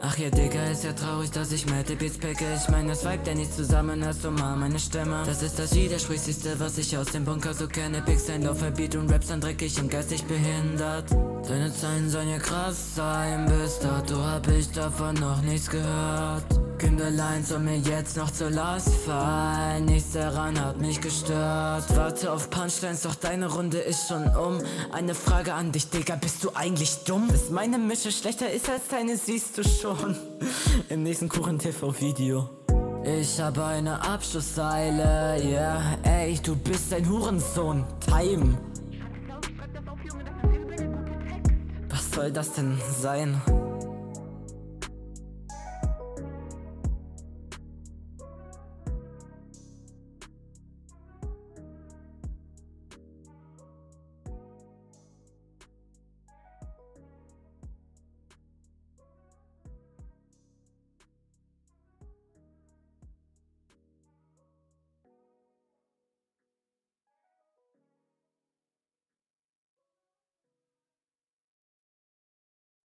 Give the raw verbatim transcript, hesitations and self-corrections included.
Ach ja, Digga, ist ja traurig, dass ich Mad Beats picke. Ich mein, das Vibe, der nicht zusammen ist, so mal meine Stimme. Das ist das Widersprüchlichste, was ich aus dem Bunker so kenne. Picks ein Laufverbiet und Raps dann dreckig und geistig behindert. Deine Zeilen sollen ja krass sein, bis dato hab ich davon noch nichts gehört. Kinderlein soll mir jetzt noch zur Last fallen, nichts daran hat mich gestört. Warte auf Punchlines, doch deine Runde ist schon um. Eine Frage an dich, Digga, bist du eigentlich dumm? Dass meine Mische schlechter ist als deine, siehst du schon im nächsten Kuchen-T V-Video. Ich habe eine Abschlusszeile, yeah, ey, du bist ein Hurensohn, Time. Was soll das denn sein?